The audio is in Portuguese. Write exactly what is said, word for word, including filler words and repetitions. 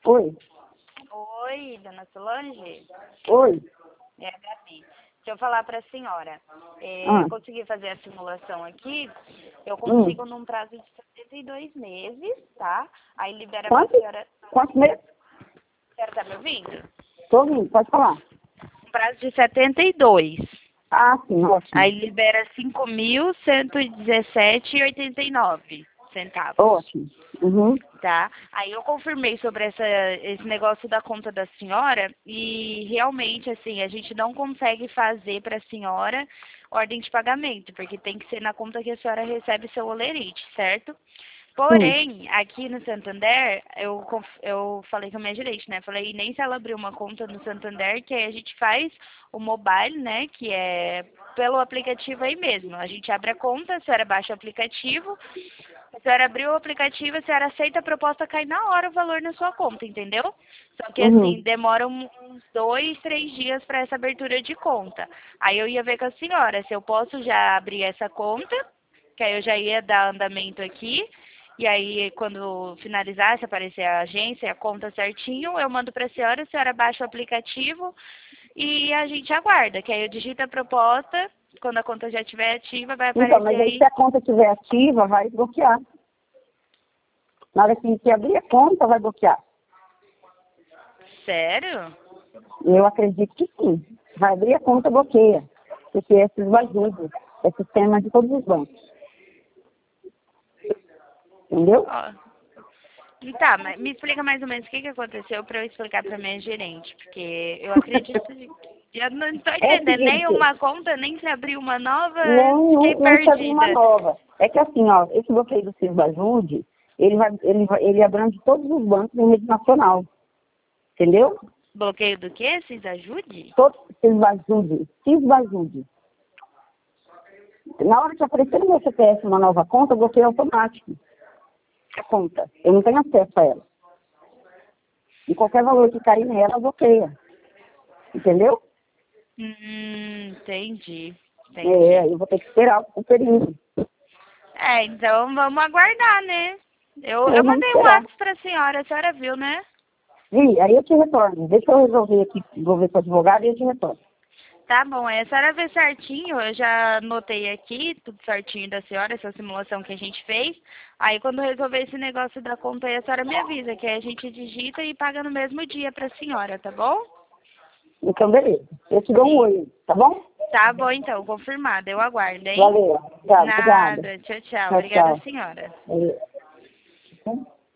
Oi. Oi, dona Solange? Oi. É a Gabi. Deixa eu falar para a senhora. É, Ah. eu consegui fazer a simulação aqui. Eu Hum. consigo num prazo de setenta e dois meses, tá? Aí libera para a Quanto? senhora. Quantos meses? A senhora tá me ouvindo? Tô ouvindo, pode falar. Um prazo de setenta e dois. Ah, sim, ótimo. Aí libera cinco mil cento e dezessete e oitenta e nove centavos. Ótimo. Uhum. Tá? Aí eu confirmei sobre essa, esse negócio da conta da senhora e realmente, assim, a gente não consegue fazer para a senhora ordem de pagamento, porque tem que ser na conta que a senhora recebe seu olerite, certo? Sim. Porém, aqui no Santander, eu, conf- eu falei com a minha gerente, né? Falei, nem se ela abrir uma conta no Santander, que aí a gente faz o mobile, né? Que é pelo aplicativo aí mesmo. A gente abre a conta, a senhora baixa o aplicativo, a senhora abriu o aplicativo, a senhora aceita a proposta, cai na hora o valor na sua conta, entendeu? Só que assim, Uhum. demora um- uns dois, três dias para essa abertura de conta. Aí eu ia ver com a senhora se eu posso já abrir essa conta, que aí eu já ia dar andamento aqui. E aí, quando finalizar, se aparecer a agência, a conta certinho, eu mando para a senhora, a senhora baixa o aplicativo e a gente aguarda, que aí eu digito a proposta, quando a conta já estiver ativa, vai Então, aparecer mas aí se aí. a conta estiver ativa, vai bloquear. Na hora que que abrir a conta, vai bloquear. Sério? Eu acredito que sim. Vai abrir a conta, bloqueia. Porque esses vazos, é sistema de todos os bancos. Entendeu? Ó. E tá, mas me explica mais ou menos o que, que aconteceu para eu explicar para minha gerente, porque eu acredito que eu não estou É o entendendo nem seguinte, uma conta, nem se abrir uma nova, eu não, não, fiquei não se abrir uma perdida. nova. É que assim, ó, esse bloqueio do Cisbajude, ele, vai, ele, vai, ele abrange todos os bancos em rede nacional. Entendeu? Bloqueio do quê? Vocês ajude? Todos Cisbajude, Cisbajude. Na hora que aparecer no meu C P F uma nova conta, bloqueio automático. A conta. Eu não tenho acesso a ela. E qualquer valor que cair nela, bloqueia. Entendeu? Hum, entendi, É, entendi. eu vou ter que esperar o período. É, então vamos aguardar, né? Eu, É, eu vamos mandei um esperar. WhatsApp para a senhora, a senhora viu, né? E aí eu te retorno. Deixa eu resolver aqui, vou ver com o advogado e eu te retorno. Tá bom, aí a senhora vê certinho, eu já anotei aqui, tudo certinho da senhora, essa simulação que a gente fez. Aí quando resolver esse negócio da conta aí, a senhora me avisa, que aí a gente digita e paga no mesmo dia pra senhora, tá bom? Então, beleza. Eu te dou um E oi, tá bom? tá bom então, confirmado, eu aguardo, hein? Valeu. Tchau, obrigada. Nada, tchau, tchau. Tchau, Obrigada, tchau. senhora. Valeu.